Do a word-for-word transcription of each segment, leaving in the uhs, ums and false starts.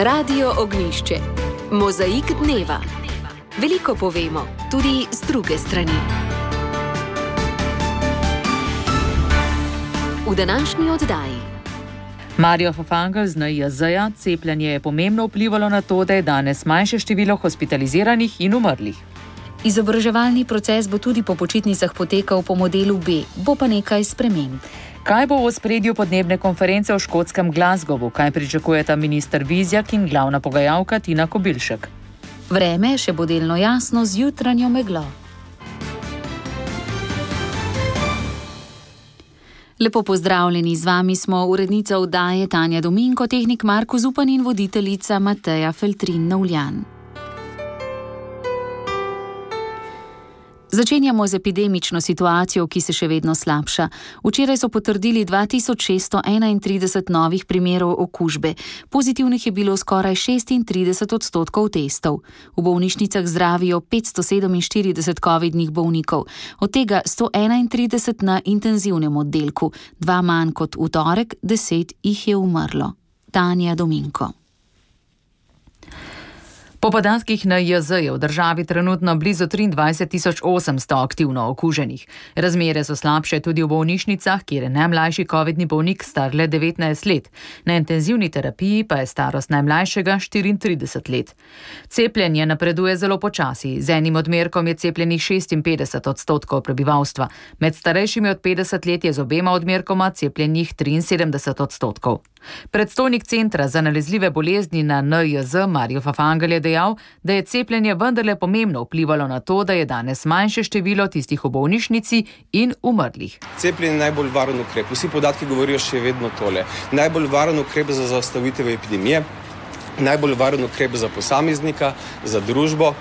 Radio Ognjišče. Mozaik dneva. Veliko povemo, tudi z druge strani. V današnji oddaji. Mario Fafangel z N I J Z-ja: cepljenje je pomembno vplivalo na to, da je danes manjše število hospitaliziranih in umrlih. Izobraževalni proces bo tudi po počitnicah potekal po modelu B, bo pa nekaj sprememb. Kaj bo v ospredju podnebne konference v škotskem Glasgowu? Kaj pričakujeta minister Vizjak in glavna pogajalka Tina Kobilšek? Vreme še bo delno jasno z jutranjo meglo. Lepo pozdravljeni, z vami smo urednica oddaje Tanja Dominko, tehnik Marko Zupan in voditeljica Mateja Feltrin-Novljan. Začenjamo z epidemično situacijo, ki se še vedno slabša. Včeraj so potrdili dva tisoč šeststo enaintrideset novih primerov okužbe. Pozitivnih je bilo skoraj šestintrideset odstotkov testov. V bolnišnicah zdravijo petsto sedeminštirideset covidnih bolnikov, od tega sto enaintrideset na intenzivnem oddelku, dva manj kot v torek, deset jih je umrlo. Tanja Dominko. Po podatkih N I J Z je v državi trenutno blizu triindvajset tisoč osemsto aktivno okuženih. Razmere so slabše tudi v bolnišnicah, kjer je najmlajši covidni bolnik star le devetnajst let. Na intenzivni terapiji pa je starost najmlajšega štiriintrideset let. Cepljenje napreduje zelo počasi. Z enim odmerkom je cepljenih šestinpetdeset odstotkov prebivalstva. Med starejšimi od petdeset let je z obema odmerkoma cepljenih triinsedemdeset odstotkov. Predstojnik Centra za nalezljive bolezni na N I J Z Mario Fafangel je dejal, da je cepljenje vendarle pomembno vplivalo na to, da je danes manjše število tistih v bolnišnici in umrlih. Cepljenje je najbolj varen ukrep. Vsi podatki govorijo še vedno tole. Najbolj varen ukrep za zaustavitev epidemije, najbolj varen ukrep za posameznika, za družbo.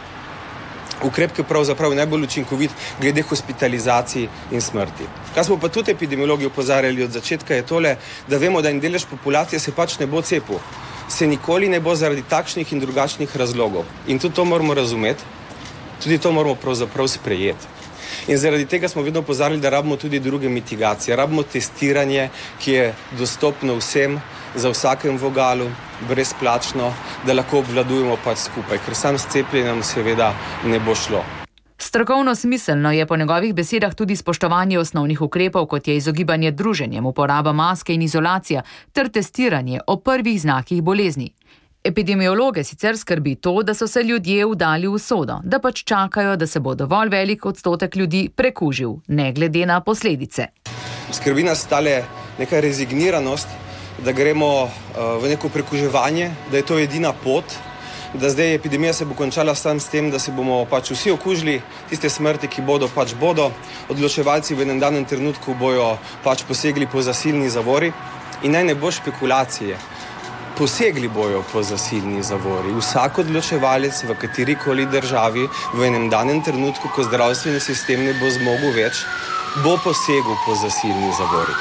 Ukrep, ki je pravzaprav najbolj učinkovit glede hospitalizacij in smrti. Kaj smo pa tudi epidemiologi opozarjali od začetka je tole, da vemo, da en delež populacije se pač ne bo cepil. Se nikoli ne bo zaradi takšnih in drugačnih razlogov. In tudi to moramo razumeti, tudi to moramo pravzaprav sprejeti. In zaradi tega smo vedno opozarjali, da rabimo tudi druge mitigacije. Rabimo testiranje, ki je dostopno vsem, za vsakem vogalu, brezplačno, da lahko obvladujemo pač skupaj, ker sam s cepljenjem seveda ne bo šlo. Strokovno smiselno je po njegovih besedah tudi spoštovanje osnovnih ukrepov, kot je izogibanje druženjem, uporaba maske in izolacija ter testiranje o prvih znakih bolezni. Epidemiologe sicer skrbi to, da so se ljudje vdali v usodo, da pač čakajo, da se bo dovolj velik odstotek ljudi prekužil, ne glede na posledice. Skrbi nas tale neka rezigniranost, da gremo v neko prekuževanje, da je to edina pot, da zdaj epidemija se bo končala sam s tem, da se bomo pač vsi okužili, tiste smrti, ki bodo, pač bodo, odločevalci v enem danem trenutku bojo pač posegli po zasilni zavori in naj ne bo špekulacije. Posegli bojo po zasilni zavori. Vsak odločevalec v katerikoli državi v enem danem trenutku, ko zdravstveni sistem ne bo zmogel več, bo posegel po zasilni zavori.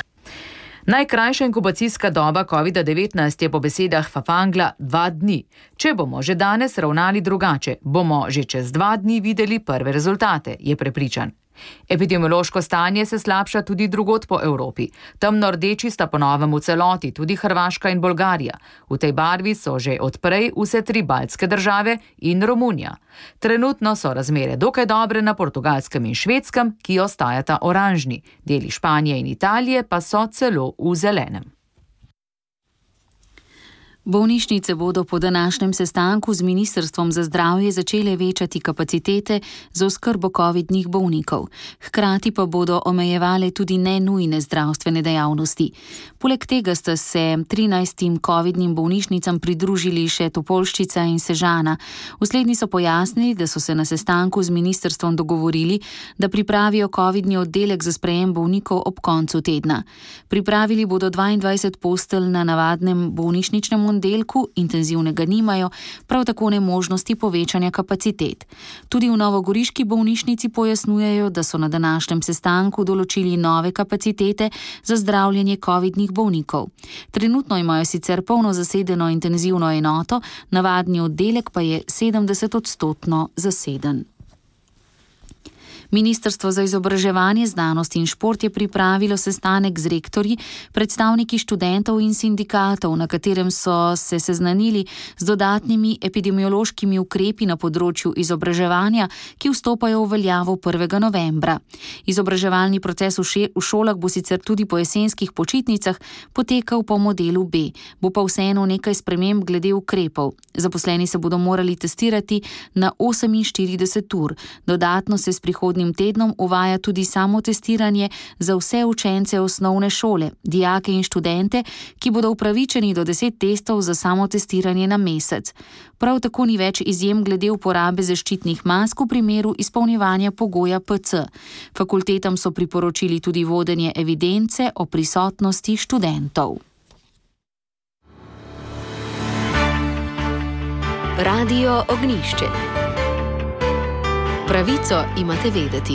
Najkrajša inkubacijska doba covida devetnajst je po besedah Fafangla dva dni. Če bomo že danes ravnali drugače, bomo že čez dva dni videli prve rezultate, je prepričan. Epidemiološko stanje se slabša tudi drugod po Evropi. Temno rdeči sta po novem v celoti tudi Hrvaška in Bolgarija. V tej barvi so že odprej vse tri baltske države in Romunija. Trenutno so razmere dokaj dobre na Portugalskem in Švedskem, ki ostajata oranžni. Deli Španije in Italije pa so celo v zelenem. Bolnišnice bodo po današnjem sestanku z Ministrstvom za zdravje začele večati kapacitete za oskrbo covidnih bolnikov. Hkrati pa bodo omejevale tudi nenujne zdravstvene dejavnosti. Poleg tega sta se trinajstim covidnim bolnišnicam pridružili še Topolščica in Sežana. V slednji so pojasnili, da so se na sestanku z ministrstvom dogovorili, da pripravijo covidni oddelek za sprejem bolnikov ob koncu tedna. Pripravili bodo dvaindvajset postelj na navadnem bolnišničnem oddelku, intenzivnega nimajo, prav tako ne možnosti povečanja kapacitet. Tudi v novogoriški bolnišnici pojasnjujejo, da so na današnjem sestanku določili nove kapacitete za zdravljenje covidnih bolnikov. Trenutno imajo sicer polno zasedeno intenzivno enoto, navadni oddelek pa je sedemdeset odstotno zaseden. Ministrstvo za izobraževanje, znanost in šport je pripravilo sestanek z rektorji, predstavniki študentov in sindikatov, na katerem so se seznanili z dodatnimi epidemiološkimi ukrepi na področju izobraževanja, ki vstopajo v veljavo prvega novembra. Izobraževalni proces v, še, v šolah bo sicer tudi po jesenskih počitnicah potekal po modelu B, bo pa vseeno nekaj sprememb glede ukrepov. Zaposleni se bodo morali testirati na oseminštirideset ur. Dodatno se s prihodnjim tednom uvaja tudi samotestiranje za vse učence osnovne šole, dijake in študente, ki bodo upravičeni do deset testov za samotestiranje na mesec. Prav tako ni več izjem glede uporabe zaščitnih mask v primeru izpolnjevanja pogoja P C. Fakultetam so priporočili tudi vodenje evidence o prisotnosti študentov. Radio Ognjišče. Pravico imate vedeti.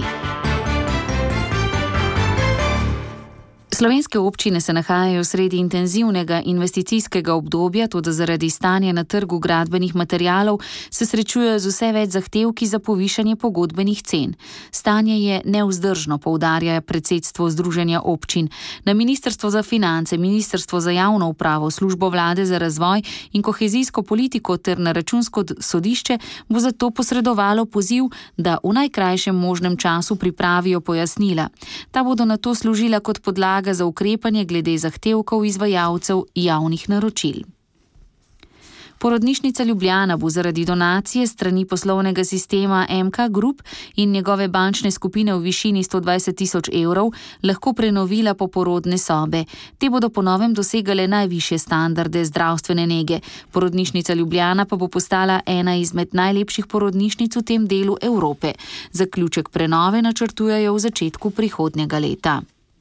Slovenske občine se nahajajo sredi intenzivnega investicijskega obdobja, tudi zaradi stanja na trgu gradbenih materialov se srečujejo z vse več zahtevki za povišanje pogodbenih cen. Stanje je nevzdržno, poudarja predsedstvo Združenja občin. Na Ministrstvo za finance, Ministrstvo za javno upravo, Službo vlade za razvoj in kohezijsko politiko ter na Računsko sodišče bo zato posredovalo poziv, da v najkrajšem možnem času pripravijo pojasnila. Ta bodo nato služila kot podlaga za ukrepanje glede zahtevkov izvajalcev javnih naročil. Porodnišnica Ljubljana bo zaradi donacije strani poslovnega sistema M K Group in njegove bančne skupine v višini sto dvajset tisoč evrov lahko prenovila poporodne sobe. Te bodo po novem dosegale najvišje standarde zdravstvene nege. Porodnišnica Ljubljana pa bo postala ena izmed najlepših porodnišnic v tem delu Evrope. Zaključek prenove načrtujejo v začetku prihodnjega leta.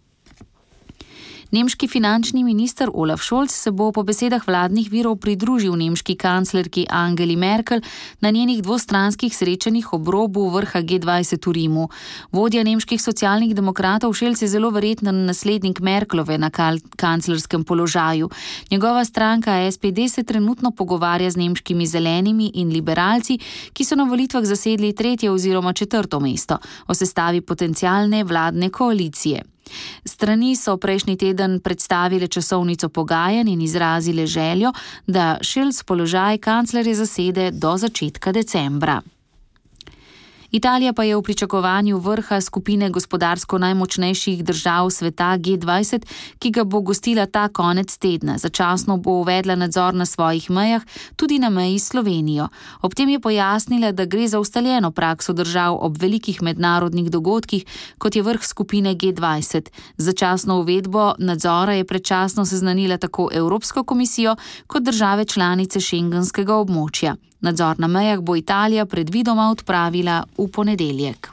Nemški finančni minister Olaf Scholz se bo po besedah vladnih virov pridružil nemški kanclerki Angeli Merkel na njenih dvostranskih srečanjih ob robu vrha G dvajset v Rimu. Vodja nemških socialnih demokratov Scholz je zelo verjetno naslednik Merkelove na kanclerskem položaju. Njegova stranka S P D se trenutno pogovarja z nemškimi zelenimi in liberalci, ki so na volitvah zasedli tretje oziroma četrto mesto, o sestavi potencialne vladne koalicije. Strani so prejšnji teden predstavile časovnico pogajanj in izrazile željo, da Scholz položaj kanclerja zasede do začetka decembra. Italija pa je v pričakovanju vrha skupine gospodarsko najmočnejših držav sveta G dvajset, ki ga bo gostila ta konec tedna. Začasno bo uvedla nadzor na svojih mejah, tudi na meji s Slovenijo. Ob tem je pojasnila, da gre za ustaljeno prakso držav ob velikih mednarodnih dogodkih, kot je vrh skupine G dvajset. Začasno uvedbo nadzora je predčasno seznanila tako Evropsko komisijo kot države članice šengenskega območja. Nadzor na mejah bo Italija predvidoma odpravila v ponedeljek.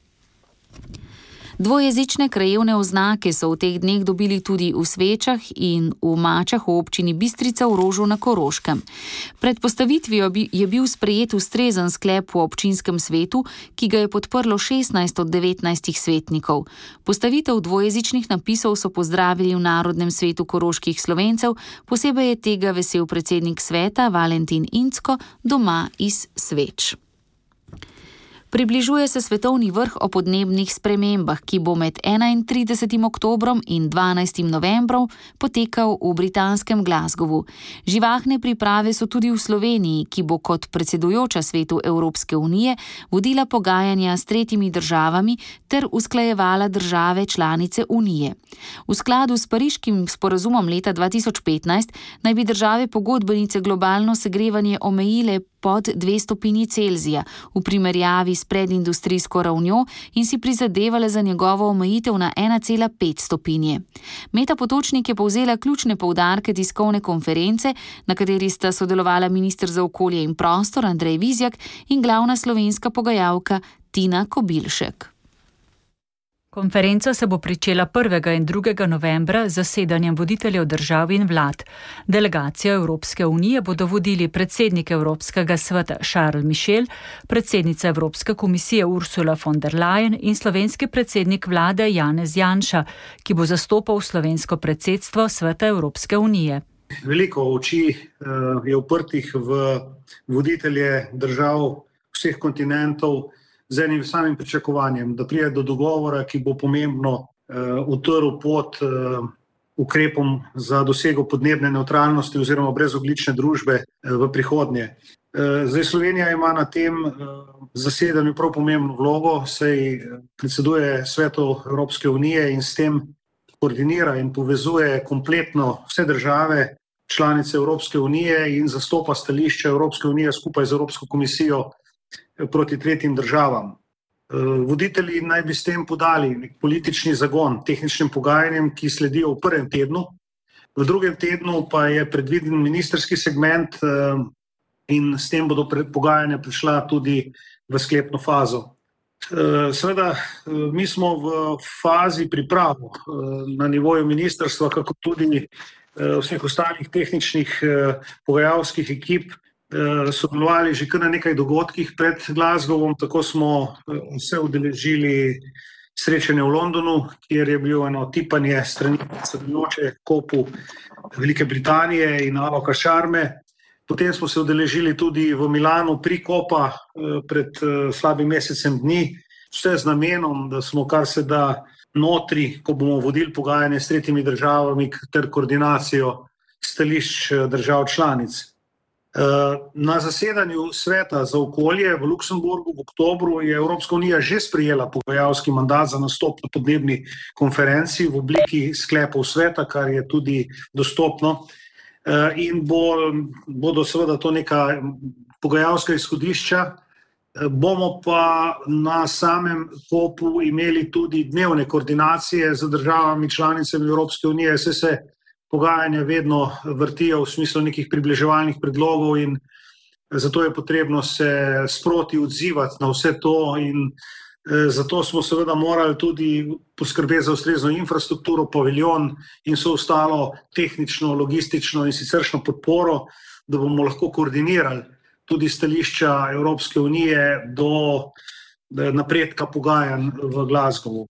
Dvojezične krajevne oznake so v teh dneh dobili tudi v Svečah in v Mačah v občini Bistrica v Rožu na Koroškem. Pred postavitvijo je bil sprejet ustrezen sklep v občinskem svetu, ki ga je podprlo šestnajst od devetnajstih svetnikov. Postavitev dvojezičnih napisov so pozdravili v Narodnem svetu koroških Slovencev, posebej je tega vesel predsednik sveta Valentin Incko doma iz Sveč. Približuje se svetovni vrh o podnebnih spremembah, ki bo med enaintridesetim oktobrom in dvanajstim novembrom potekal v britanskem Glasgowu. Živahne priprave so tudi v Sloveniji, ki bo kot predsedujoča svetu Evropske unije vodila pogajanja s tretjimi državami ter usklajevala države članice unije. V skladu s pariškim sporazumom leta dva tisoč petnajst naj bi države pogodbenice globalno segrevanje omejile pod dve stopinji Celzija v primerjavi s predindustrijsko ravnjo in si prizadevale za njegovo omejitev na ena cela pet stopinje. Meta Potočnik je povzela ključne poudarke tiskovne konference, na kateri sta sodelovala minister za okolje in prostor Andrej Vizjak in glavna slovenska pogajalka Tina Kobilšek. Konferenca se bo pričela prvega in drugega novembra z zasedanjem voditeljev držav in vlad. Delegacijo Evropske unije bodo vodili predsednik Evropskega sveta Charles Michel, predsednica Evropske komisije Ursula von der Leyen in slovenski predsednik vlade Janez Janša, ki bo zastopal slovensko predsedstvo sveta Evropske unije. Veliko oči je uprtih v voditelje držav vseh kontinentov, z enim samim pričakovanjem, da pride do dogovora, ki bo pomembno uh, utrl pot uh, ukrepom za dosego podnebne nevtralnosti oziroma brezoglične družbe uh, v prihodnje. Uh, zdaj Slovenija ima na tem uh, zasedanju prav pomembno vlogo, saj predseduje Svetu Evropske unije in s tem koordinira in povezuje kompletno vse države članice Evropske unije in zastopa stališče Evropske unije skupaj z Evropsko komisijo proti tretjim državam. Voditelji naj bi s tem podali nek politični zagon tehničnim pogajanjem, ki sledijo v prvem tednu. V drugem tednu pa je predviden ministerski segment in s tem bodo pogajanja prišla tudi v sklepno fazo. Seveda, mi smo v fazi priprav na nivoju ministrstva, kako tudi vseh ostalih tehničnih pogajalskih ekip, sodelovali že kar na nekaj dogodkih pred Glasgowom. Tako smo se udeležili srečanja v Londonu, kjer je bilo eno tipanje strani predsedujoče kopu Velike Britanije in Aloka Sharme. Potem smo se udeležili tudi v Milanu pri kopa pred slabim mesecem dni, vse z namenom, da smo kar se da notri, ko bomo vodili pogajanje s tretjimi državami ter koordinacijo stališč držav članic. Na zasedanju Sveta za okolje v Luksemburgu v oktobru je Evropska unija že sprejela pogajalski mandat za nastop na podnebni konferenci v obliki sklepov sveta, kar je tudi dostopno. In bo, bodo seveda to neka pogajalska izhodišča. Bomo pa na samem kopu imeli tudi dnevne koordinacije z državami članicami Evropske unije, saj se pogajanja vedno vrtijo v smislu nekih približevalnih predlogov in zato je potrebno se sproti odzivati na vse to in zato smo seveda morali tudi poskrbeti za ustrezno infrastrukturo, paviljon in so ostalo tehnično, logistično in siceršno podporo, da bomo lahko koordinirali tudi stališča Evropske unije do napredka pogajanj v Glasgowu.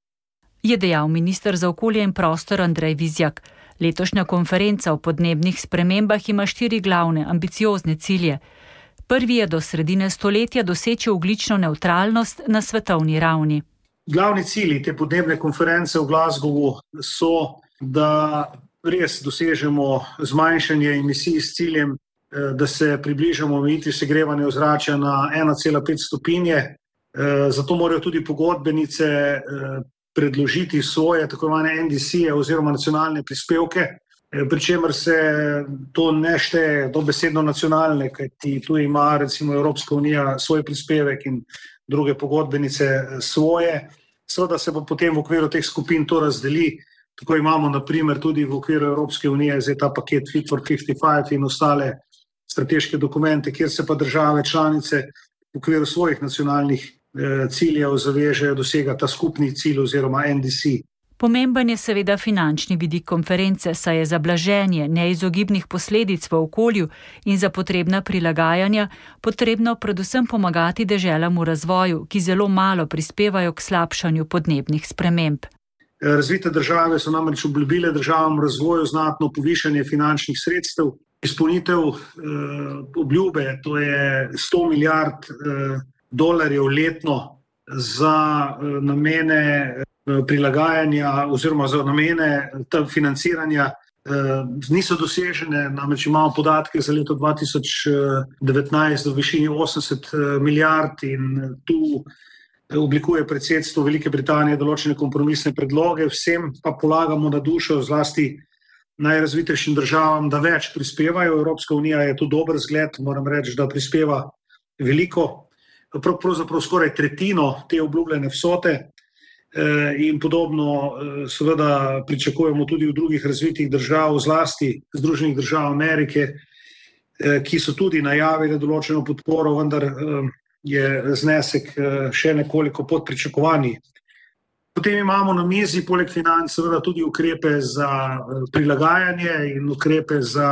Je dejal minister za okolje in prostor Andrej Vizjak. Letošnja konferenca o podnebnih spremembah ima štiri glavne, ambiciozne cilje. Prvi je do sredine stoletja doseči ogljično nevtralnost na svetovni ravni. Glavni cilji te podnebne konference v Glasgowu so, da res dosežemo zmanjšanje emisij s ciljem, da se približamo omejitvi segrevanja ozračja na ena cela pet stopinje. Zato morajo tudi pogodbenice predložiti svoje tako imenovane N D C-je oziroma nacionalne prispevke, pri čemer se to ne šteje dobesedno nacionalne, kajti tu ima recimo Evropska unija svoj prispevek in druge pogodbenice svoje. Seveda se pa potem v okviru teh skupin to razdeli. Tako imamo na primer tudi v okviru Evropske unije zdaj ta paket Fit for petinpetdeset in ostale strateške dokumente, kjer se pa države članice v okviru svojih nacionalnih eh, ciljev zavežejo dosega ta skupni cilj oziroma N D C. Pomemben je seveda finančni vidik konference, saj je za blaženje neizogibnih posledic v okolju in za potrebna prilagajanja potrebno predvsem pomagati deželam v razvoju, ki zelo malo prispevajo k slabšanju podnebnih sprememb. Razvite države so namreč obljubile državam v razvoju znatno povišanje finančnih sredstev. Izpolnitev eh, obljube, to je sto milijard eh, dolarjev letno za eh, namene prilagajanja oziroma za namene financiranja niso dosežene, namreč imamo podatke za leto dva tisoč devetnajst v višini osemdeset milijard in tu oblikuje predsedstvo Velike Britanije določene kompromisne predloge, vsem pa polagamo na dušo, zlasti najrazvitejšim državam, da več prispevajo. Evropska unija je tu dober zgled, moram reči, da prispeva veliko, pravzaprav skoraj tretjino te obljubljene vsote. In podobno seveda pričakujemo tudi v drugih razvitih držav, zlasti Združenih držav Amerike, ki so tudi najavili določeno podporo, vendar je znesek še nekoliko pod pričakovanji. Potem imamo na mizi poleg financ seveda tudi ukrepe za prilagajanje in ukrepe za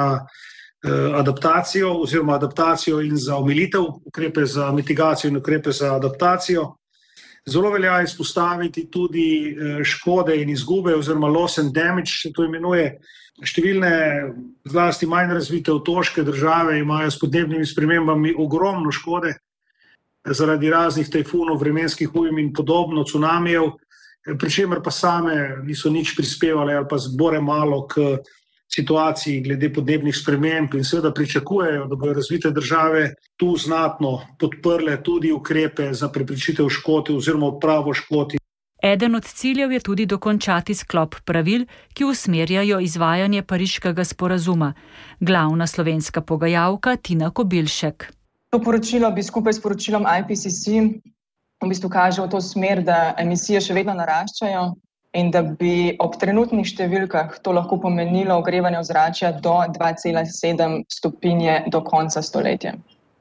adaptacijo oziroma adaptacijo in za omilitev, ukrepe za mitigacijo in ukrepe za adaptacijo. Zelo velja izpostaviti tudi škode in izgube oziroma loss and damage, se to imenuje. Številne zlasti manj razvite otoške države imajo s podnebnimi spremembami ogromno škode zaradi raznih tajfunov, vremenskih ujm in podobno, cunamijev, pri čemer pa same niso nič prispevale ali pa zbore malo k situaciji glede podnebnih sprememb in seveda pričakujejo, da bodo razvite države tu znatno podprle tudi ukrepe za preprečitev škod oziroma odpravo škod. Eden od ciljev je tudi dokončati sklop pravil, ki usmerjajo izvajanje Pariškega sporazuma. Glavna slovenska pogajalka Tina Kobilšek. To poročilo bi skupaj s poročilom I P C C v bistvu kaže v to smer, da emisije še vedno naraščajo in da bi ob trenutnih številkah to lahko pomenilo ogrevanje ozračja do dva cela sedem stopinje do konca stoletja.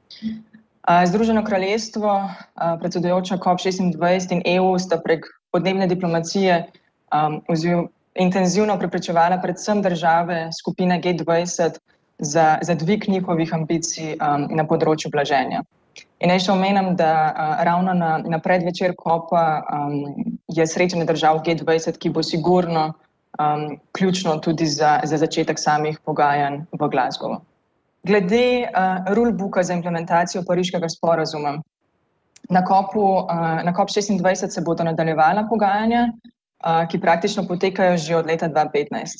Združeno kraljestvo, predsedujoča COP šestindvajset in E U sta prek podnebne diplomacije um, intenzivno preprečevala predvsem države skupine G dvajset za, za dvig njihovih ambicij um, na področju blaženja. In naj še omenim, da uh, ravno na, na predvečer kopa um, je srečanje držav G dvajset, ki bo sigurno um, ključno tudi za, za začetek samih pogajanj v Glasgowu. Glede uh, rulebooka za implementacijo Pariškega sporazuma. Na kopu, na COP šestindvajset se bodo nadaljevala pogajanja, ki praktično potekajo že od leta dva tisoč petnajst.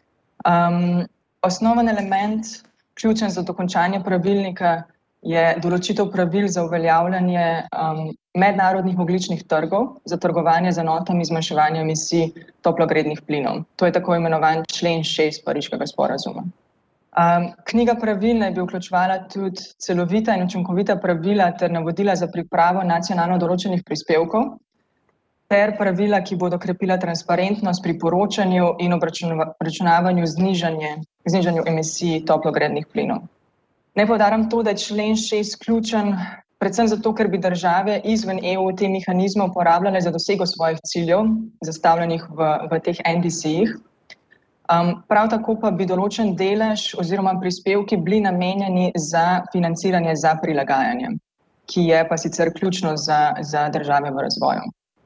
Um, osnoven element, ključen za dokončanje pravilnika, je določitev pravil za uveljavljanje um, mednarodnih ogljičnih trgov za trgovanje z enotami zmanjševanja emisij toplogrednih plinov. To je tako imenovan člen šest Pariškega sporazuma. Um, knjiga pravil naj bi vključevala tudi celovita in učinkovita pravila ter navodila za pripravo nacionalno določenih prispevkov ter pravila, ki bodo krepila transparentnost pri poročanju in obračunavanju znižanju emisij toplogrednih plinov. Naj poudarim to, da je člen šest ključen predvsem zato, ker bi države izven E U te mehanizme uporabljale za dosego svojih ciljev, zastavljenih v, v teh N D C-jih. Um, prav tako pa bi določen delež oziroma prispevki bili namenjeni za financiranje za prilagajanje, ki je pa sicer ključno za, za države v razvoju.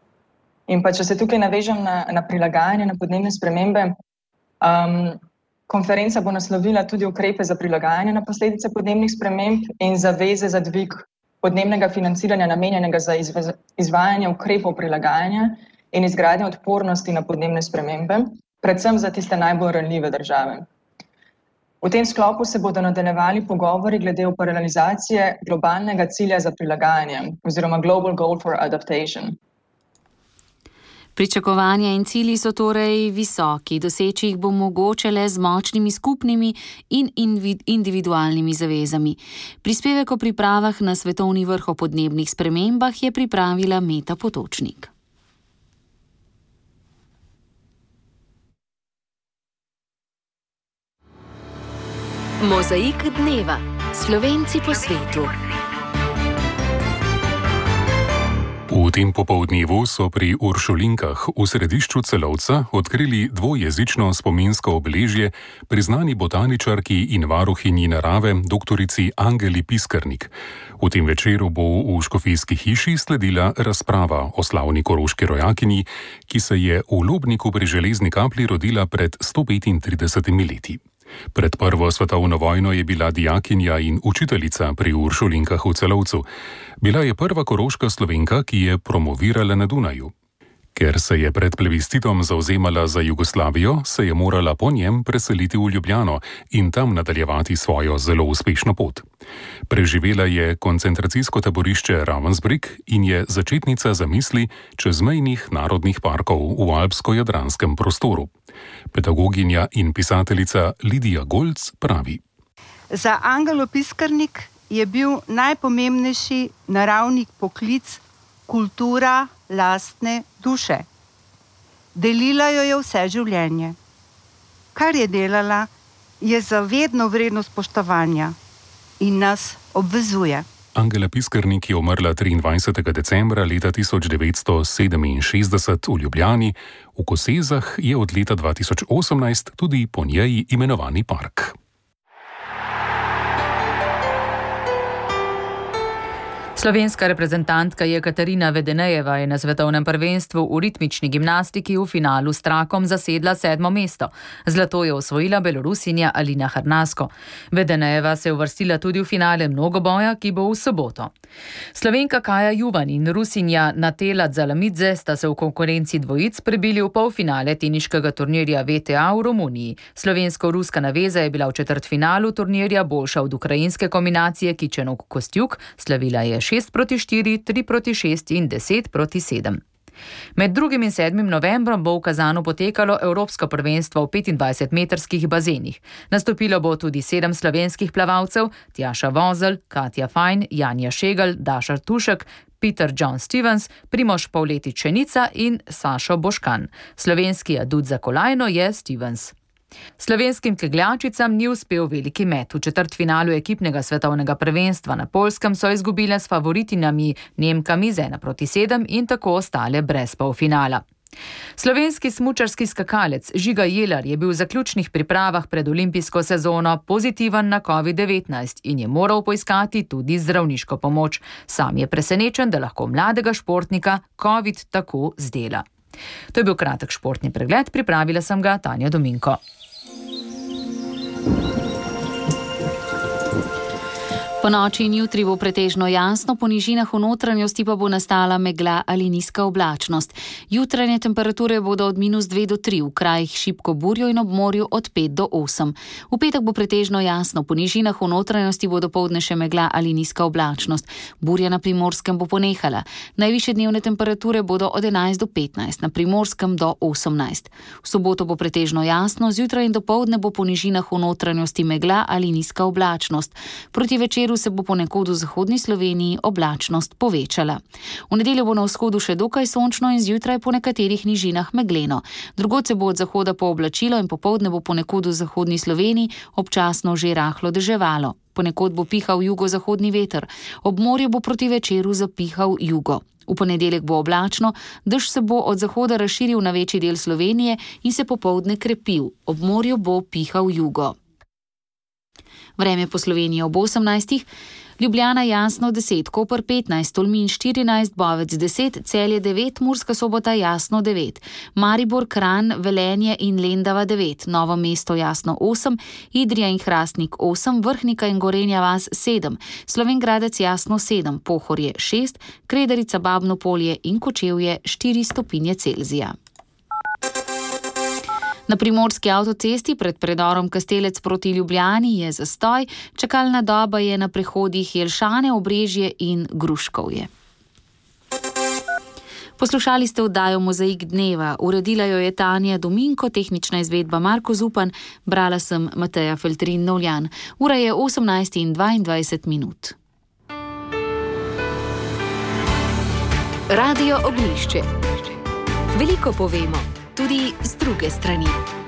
In pa če se tukaj navežem na, na prilagajanje, na podnebne spremembe, um, konferenca bo naslovila tudi ukrepe za prilagajanje na posledice podnebnih sprememb in zaveze za dvig podnebnega financiranja namenjenega za izve, izvajanje ukrepov prilagajanja in izgradnje odpornosti na podnebne spremembe, predvsem za tiste najbolj ranljive države. V tem sklopu se bodo nadaljevali pogovori glede operacionalizacije globalnega cilja za prilagajanje oziroma Global Goal for Adaptation. Pričakovanja in cilji so torej visoki, doseči jih bo mogoče le z močnimi skupnimi in individualnimi zavezami. Prispevek o pripravah na svetovni vrh o podnebnih spremembah je pripravila Meta Potočnik. Mozaik dneva. Slovenci po svetu. V tem popoldnevu so pri Uršulinkah v središču Celovca odkrili dvojezično spominsko obeležje priznani botaničarki in varuhinji narave doktorici Angeli Piskarnik. V tem večeru bo v Škofijski hiši sledila razprava o slavni koroški rojakinji, ki se je v Lobniku pri Železni Kapli rodila pred sto petintridesetimi leti. Pred prvo svetovno vojno je bila dijakinja in učiteljica pri Uršulinkah v Celovcu. Bila je prva koroška Slovenka, ki je promovirala na Dunaju. Ker se je pred plebiscitom zavzemala za Jugoslavijo, se je morala po njem preseliti v Ljubljano in tam nadaljevati svojo zelo uspešno pot. Preživela je koncentracijsko taborišče Ravensbrück in je začetnica zamisli čezmejnih narodnih parkov v alpsko-jadranskem prostoru. Pedagoginja in pisateljica Lidija Golc pravi: Za Angelo Piskarnik je bil najpomembnejši naravni poklic kultura lastne duše. Delila jo je vse življenje. Kar je delala, je za vedno vredno spoštovanja in nas obvezuje. Angela Piskarnik je umrla triindvajsetega decembra leta tisoč devetsto sedeminšestdeset v Ljubljani. V Kosezah je od leta dva tisoč osemnajst tudi po njej imenovani park. Slovenska reprezentantka Jekaterina Vedenejeva je na svetovnem prvenstvu v ritmični gimnastiki v finalu s trakom zasedla sedmo mesto. Zlato je osvojila Belorusinja Alina Harnasko. Vedenejeva se je uvrstila tudi v finale mnogoboja, ki bo v soboto. Slovenka Kaja Juvan in Rusinja Natela Zalamidze sta se v konkurenci dvojic prebili v polfinale teniškega turnirja V T A v Romuniji. Slovensko-ruska naveza je bila v četrtfinalu turnirja boljša od ukrajinske kombinacije Kičenok-Kostjuk, slavila je šest proti štiri, tri proti šest in deset proti sedem. Med drugim in sedmim novembrom bo v Kazanu potekalo Evropsko prvenstvo v petindvajsetmetrskih bazenih. Nastopilo bo tudi sedem slovenskih plavalcev, Tjaša Vozelj, Katja Fajn, Janja Šegal, Daša Tušek, Peter John Stevens, Primož Pavletič-Čenica in Sašo Boškan. Slovenski adut za kolajno je Stevens. Slovenskim kegljačicam ni uspel veliki met. V četrtfinalu ekipnega svetovnega prvenstva na Poljskem so izgubile s favoritinami Nemkami z ena proti sedem in tako ostale brez polfinala. Slovenski smučarski skakalec Žiga Jelar je bil v zaključnih pripravah pred olimpijsko sezono pozitiven na covid devetnajst in je moral poiskati tudi zdravniško pomoč. Sam je presenečen, da lahko mladega športnika covid tako zdela. To je bil kratek športni pregled, pripravila sem ga Tanja Dominko. Po noči in jutri bo pretežno jasno, po nižinah v notranjosti pa bo nastala megla ali nizka oblačnost. Jutranje temperature bodo od minus dve do tri, v krajih šibko burjo in ob morju od pet do osem. V petek bo pretežno jasno, po nižinah v notranjosti bo dopoldne še megla ali nizka oblačnost. Burja na Primorskem bo ponehala. Najvišje dnevne temperature bodo od enajst do petnajst, na Primorskem do osemnajst. V soboto bo pretežno jasno, zjutraj in dopoldne bo po nižinah v notranjosti megla ali nizka oblačnost. Proti večeru se bo ponekod v zahodni Sloveniji oblačnost povečala. V nedeljo bo na vzhodu še dokaj sončno in zjutraj po nekaterih nižinah megleno. Drugod se bo od zahoda pooblačilo in popoldne bo ponekod v zahodni Sloveniji občasno že rahlo deževalo. Ponekod bo pihal jugozahodni veter. Ob morju bo proti večeru zapihal jugo. V ponedeljek bo oblačno, dež se bo od zahoda razširil na večji del Slovenije in se popoldne krepil. Ob morju bo pihal jugo. Vreme po Sloveniji ob osemnajstih, Ljubljana jasno deset, Koper petnajst, Tolmin štirinajst, Bovec deset, Celje devet, Murska Sobota jasno devet, Maribor, Kranj, Velenje in Lendava devet, Novo mesto jasno osem, Idrija in Hrastnik osem, Vrhnika in Gorenja vas sedem, Slovenj Gradec jasno sedem, Pohorje šest, Kredarica, Babno Polje in Kočevje štiri stopinje Celzija. Na primorski avtocesti pred predorom Kastelec proti Ljubljani je zastoj, čakalna doba je na prehodih Jelšane, Obrežje in Gruškovje. Poslušali ste oddajo Mozaik dneva, uredila jo je Tanja Dominko, tehnična izvedba Marko Zupan, brala sem Mateja Feltrin-Novljan. Ura je osemnajst in dvaindvajset minut. Radio Oglišče. Veliko povemo, tudi z druge strani.